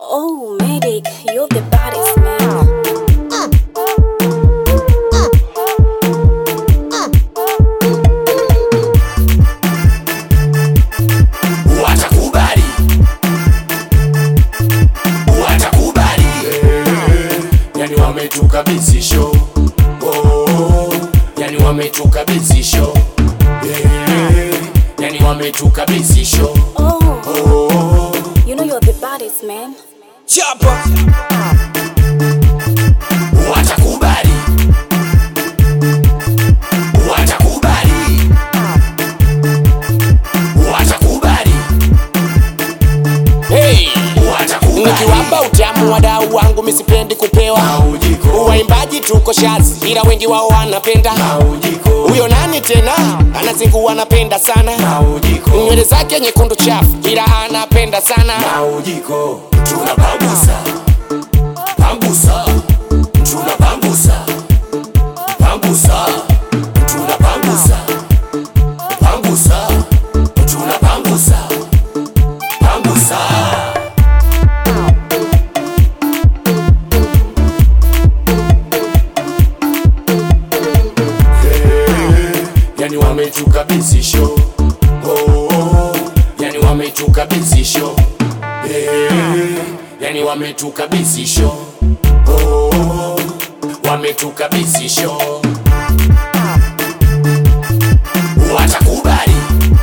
Oh, Medic, you're the baddest, man. Watakubali. Yani wametukabidhi show. Oh, yani wametukabidhi show. Yani wametukabidhi show. Oh, you know you're the baddest, man. Chapa. Watakubali. Hey, nikiwapa utamu wadau wangu misipendi kupewa. Waimbaji tuko shazi ila wengi wao wanapenda. Huyo nani tena anazingua anapenda sana. Nywele zake nyekundu chafu ila anapenda sana. Tunapambusa, pambusa, tunapambusa, pambusa, tunapambusa, pambusa, tunapambusa, pambusa. Yani wametukabidhi show. Oh, yani wametukabidhi show. Yani wametukabidhi show. Oh, wametukabidhi show. Watakubali.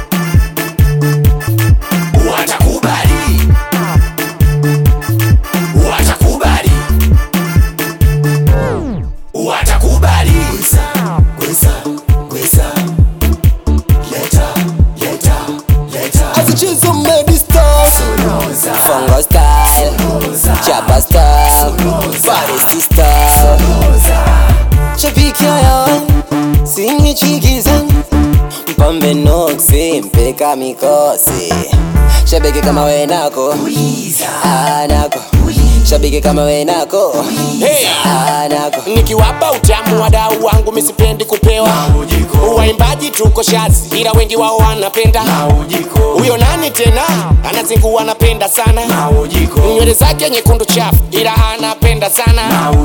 Watakubali. Watakubali. Watakubali. Azichizo maybe style. Fungo style. Chapa style. Body style. Chapikia ya singi chikiza. Mpambe noksi mpeka mikosi. Shabiki kama we nako anako. Shabiki kama we nako anako. Nikiwapa utamu wadau wangu misipendi kupewa. Waimbaji tuko shazi ila wengi wao wanapenda. Huyo nani tena anazingua anapenda sana. Nywele zake nyekundu chafu ila anapenda sana.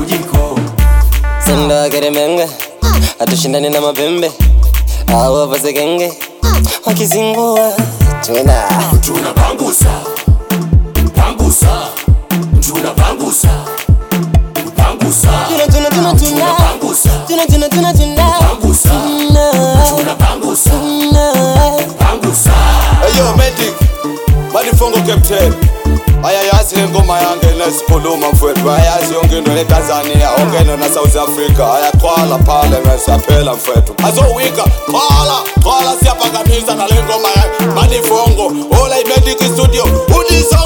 Senda keremenge atushindane na mapembe. Awa pase genge wakizingua tunapambusa, pambusa, tunapambusa, pambusa, tunapambusa, pambusa, tunapambusa, pambusa. Eyo Medic, Madifongo Captain. Ayayazi ngoma yange nesikhuluma mfowethu. Ayayazi yonke into eTanzania, ongena na South Africa. Ayaqala phale ngesaphela mfowethu. Azowika, qala siyaphakamisa nale ngoma yakhe. Madifongo, Ola Medic Studio. Udisa